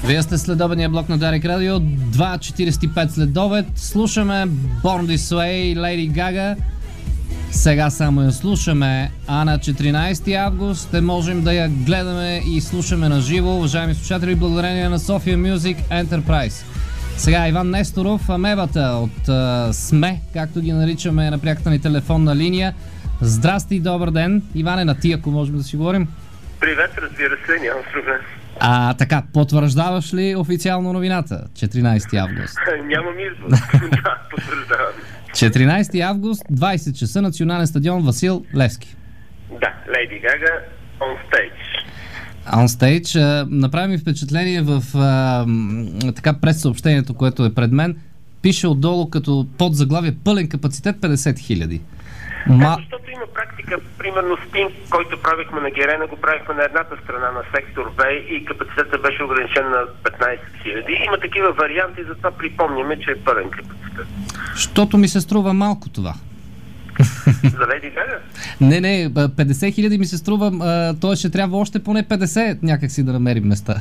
Вие сте следобедния блок на Дарик Радио, 2:45 следобед. Слушаме Born This Way, Lady Gaga. Сега само я слушаме, а на 14 август ще можем да я гледаме и слушаме на живо, уважаеми слушатели, благодарение на Sofia Music Enterprise. Сега Иван Несторов, амебата от СМЕ, както ги наричаме на пряката ни телефонна линия. Здрасти и добър ден. Иване, на ти, ако можем да си говорим. Привет, разбира се, нямам проблем. Така, потвърждаваш ли официално новината? 14 август. Нямам избор. Да, потвърждавам. 14 август, 20 часа, Национален стадион Васил Левски. Да, Lady Gaga on stage. On stage. Направи ми впечатление в така прес-съобщението, което е пред мен. Пише отдолу като подзаглавие пълен капацитет 50 хиляди. Да, защото има практика, примерно спин, който правихме на Герена, го правихме на едната страна на сектор Б и капацитетът беше ограничен на 15 хиляди. Има такива варианти, затова припомняме, че е пълен капацитет. Щото ми се струва малко това. За Lady Gaga? Не, 50 хиляди ми се струва, той ще трябва още поне 50 някакси да намерим места.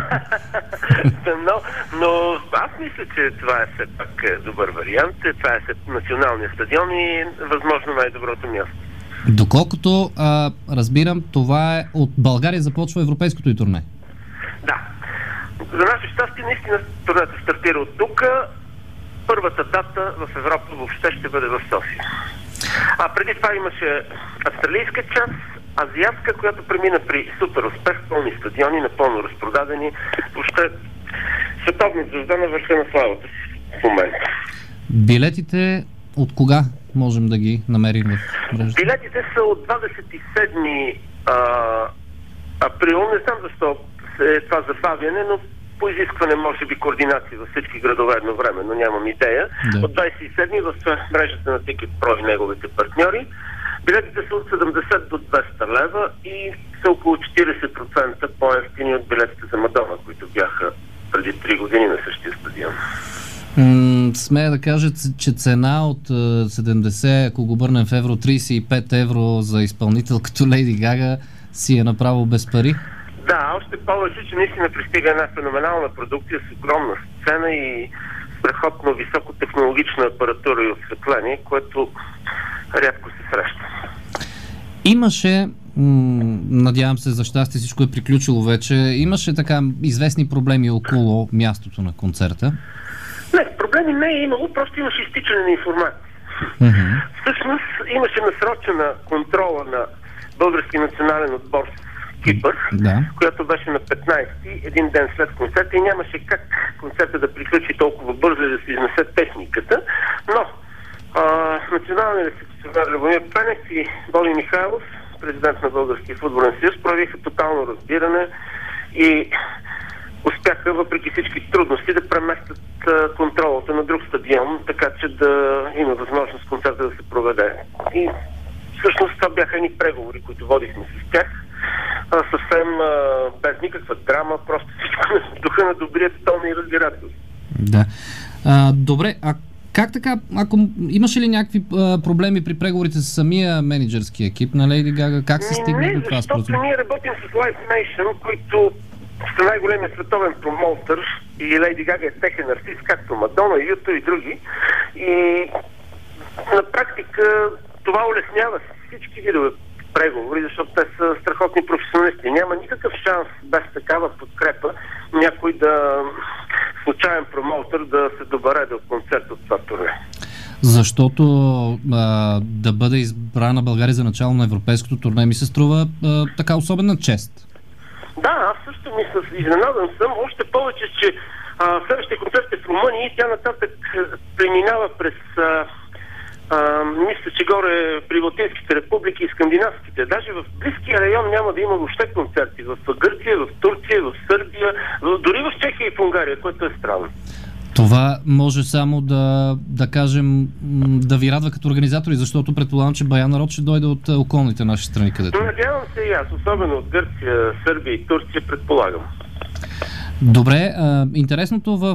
но аз мисля, че това е все пак добър вариант. Това е националният стадион и възможно най-доброто място. Доколкото разбирам, това е от България започва европейското и турне. Да. За наше щастие наистина турнето стартира от тук. Първата дата в Европа въобще ще бъде в София. А преди това имаше австралийска част, азиатска, която премина при супер успех, пълни стадиони, напълно разпродадени. Въобще световна звезда на върха на славата си в момента. Билетите от кога можем да ги намерим в мрежата? Билетите са от 27 април. Не знам защо е това забавяне, но по изискване може би координация във всички градове едновременно, нямам идея. Да. От 27 в мрежата на TicketPro и неговите партньори. Билетите са от 70 до 200 лева и са около 40% по-евтини от билетите за Мадона, които бяха преди 3 години на същия стадион. Смея да кажа, че цена от 70, ако го обърнем в евро, 35 евро за изпълнител като Lady Gaga си е направо без пари? Да, още повече, че наистина пристига една феноменална продукция с огромна сцена и страхотно високотехнологична апаратура и осветление, което рядко се среща. Имаше, надявам се за щастие всичко е приключило вече, имаше така известни проблеми около мястото на концерта? Не, проблеми не е имало, просто имаше изтичане на информация. Всъщност имаше насрочена контрола на български национален отбор Кипър, която беше на 15-ти, един ден след концерта и нямаше как концерта да приключи толкова бързо и да се изнесе техниката, но националният секретар Любомир Пенев и Боби Михайлов, президент на Българския футболен съюз, проявиха тотално разбиране и успяха въпреки всички трудности да преместят контролата на друг стадион, така че да има възможност концерта да се проведе. И всъщност това бяха едни преговори, които водихме с тях. Съвсем без никаква драма, просто всичко в духа на добрият тон и разбирателство. Да. Добре, а как така, ако имаше ли някакви проблеми при преговорите с самия менеджерски екип на Lady Gaga, как се стигна до това споразумение? Защото ние работим с Live Nation, които са най-големия световен промоутър и Lady Gaga е техен артист, както Мадона, Юто и други. И на практика това улеснява всички видове преговори, защото те са страхотни професионалисти. Няма никакъв шанс без такава подкрепа някой случайен промоутър да се добере до концерт от това турне. Защото да бъде избрана България за начало на европейското турне ми се струва така особена чест. Да, аз също изненадан съм, още повече, че следващия концерт е в Румъния и тя нататък преминава през мисля, че горе при Балтийските републики и скандинавските. Даже в близкия район няма да има въобще концерти. В Гърция, в Турция, в Сърбия, дори в Чехия и в Унгария, което е странно. Това може само да кажем, да ви радва като организатори, защото предполагам, че бая народ ще дойде от околните наши страни, където. Надявам се и аз, особено от Гърция, Сърбия и Турция, предполагам. Добре, интересното в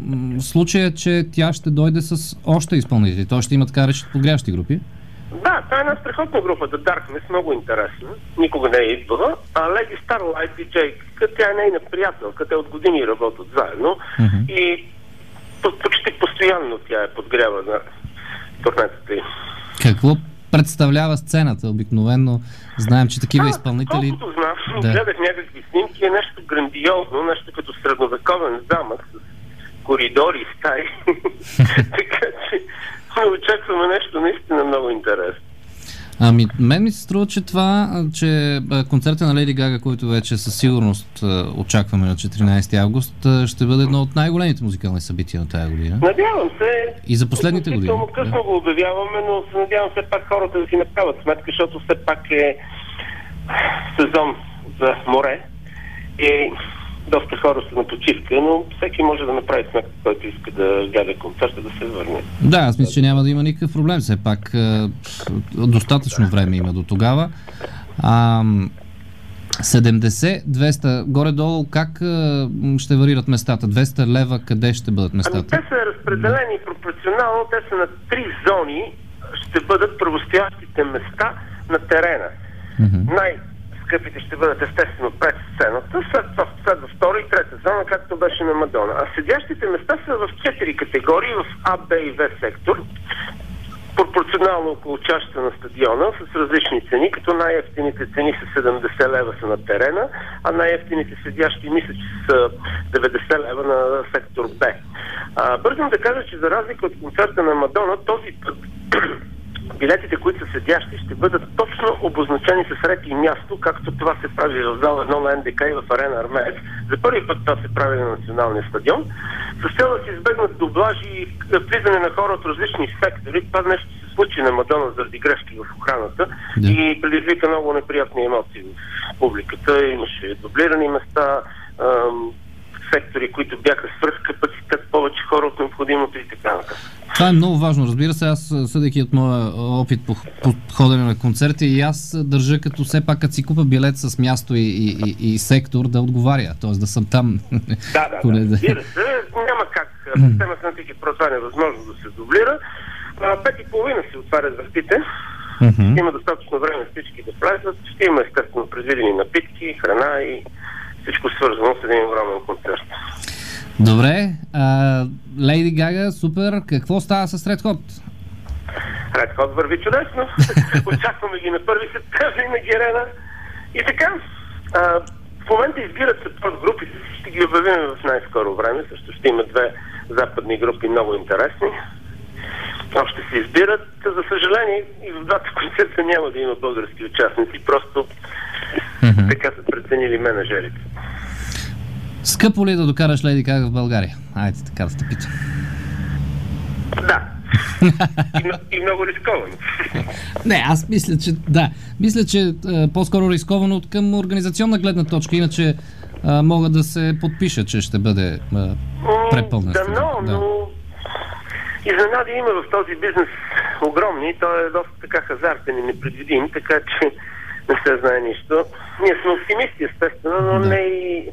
случая е, че тя ще дойде с още изпълнители. Той ще има така речи подгряващи групи. Да, това е една страхотна група, The Darkness, много интересна. Никога не е идвала. А Lady Starlight DJ, тя е нейна приятелка, те от години работят заедно. И почти постоянно тя е подгрява на турнетата им. Какво представлява сцената? Обикновено знаем, че такива изпълнители... Колкото знам, гледах някакви снимки, е нещо грандиозно, нещо като средновековен замък с коридори и стаи. Така че очакваме нещо наистина много интересно. Ами, мен ми се струва, че концерта на Леди Гага, който вече със сигурност очакваме на 14 август, ще бъде едно от най-големите музикални събития на тая година. Надявам се. И за последните години. Много късно го обявяваме, но се надявам все пак хората да си направят сметка, защото все пак е сезон за море и доста хора са на почивка, но всеки може да направи сметка, който иска да гледа концерта, да се върне. Да, аз мисля, че няма да има никакъв проблем. Все пак достатъчно време има до тогава. 70, 200, горе-долу, как ще варират местата? 200 лева, къде ще бъдат местата? Те са разпределени пропорционално, те са на 3 зони, ще бъдат правостоящите места на терена. Най-скъпите ще бъдат естествено пред сцената, след втора и трета зона, както беше на Мадона. А седящите места са в 4 категории, в А, Б и В сектор, пропорционално около чашата на стадиона, с различни цени, като най-евтините цени са 70 лева са на терена, а най-евтините седящи мисля, че са 90 лева на сектор Б. Бързам да кажа, че за разлика от концерта на Мадона, този път билетите, които са седящи, ще бъдат точно обозначени с ред и място, както това се прави в зала 1 на НДК и в Арена Армеец. За първи път това се прави на националния стадион. С цел да се избегнат дублажи и влизане на хора от различни сектори. Това нещо се случи на Мадона заради грешки в охраната и предизвика много неприятни емоции в публиката. Имаше дублирани места, сектори, които бяха свръхкапацитет, повече хора от необходимото и така нататък. Това е много важно. Разбира се, аз съдейки от моя опит по ходене на концерти, и аз държа като все пак, като си купа билет с място и сектор, да отговаря. Т.е. да съм там. Да. Разбира се, няма как. Системата на тики това е невъзможно да се дублира. 5:30 се отварят вратите. Има достатъчно време всички да влязат. Ще има естествено предвидени напитки, храна и всичко свързано с един огромен концерт. Добре. Лейди Гага, супер. Какво става с Red Hot? Red Hot върви чудесно. Очакваме ги на 1 септември на Герена. И така, в момента избират се подгрупи. Ще ги обявим в най-скоро време. Също ще има 2 западни групи, много интересни. Ще се избират. За съжаление, и в двата концерта няма да има български участници. Просто така са преценили менеджерите. Скъпо ли е да докараш Леди Гага в България? Айде така да те питам. Да. И много рисковано. Не, аз мисля, че да. Мисля, че по-скоро рисковано от към организационна гледна точка. Иначе мога да се подпиша, че ще бъде препълнен. Но изненади има в този бизнес огромни. Той е доста така хазартен и непредвидим, така че не се знае нищо. Ние сме оптимисти, естествено, но не и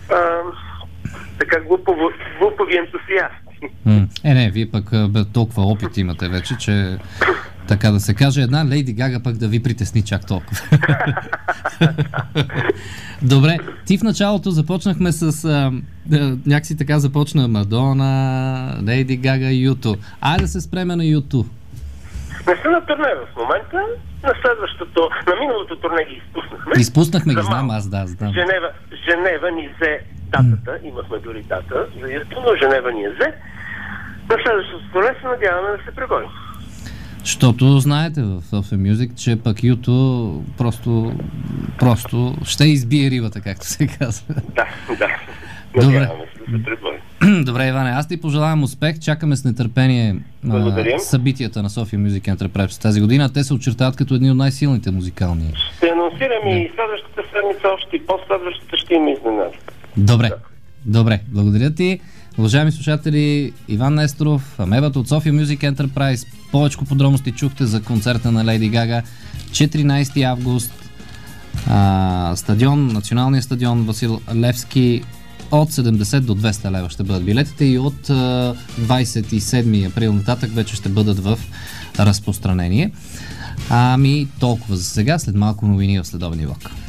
така глупови ентусиасти. Не, вие пък толкова опит имате вече, че така да се каже, една Лейди Гага пък да ви притесни чак толкова. Добре, ти в началото започнахме с някакси така започна Мадона, Лейди Гага и U2. Айде да се спреме на U2. Не са на турне в момента. На следващото, на миналото турне ги изпуснахме. Изпуснахме ги, знам аз, да, знам. Женева ни взе датата, имахме дори дата за U2, но Женева ни взе. На следващото турне се надяваме да се преборим. Защото знаете в Sophia Music, че пък U2 просто ще избие рибата, както се казва. Да. Добре. Добре, Иване, аз ти пожелавам успех. Чакаме с нетърпение събитията на Sophia Music Enterprise тази година. Те се очертават като едни от най-силните музикални. Ще анонсираме и следващата седмица още и по-следващата ще има изненади. Добре, благодаря ти. Уважаеми слушатели, Иван Несторов, амебата от Sophia Music Enterprise. Повечко подробности чухте за концерта на Леди Гага. 14 август. Националния стадион Васил Левски. От 70 до 200 лева ще бъдат билетите и от 27 април нататък вече ще бъдат в разпространение. Ами толкова за сега, след малко новини в следобедния влак.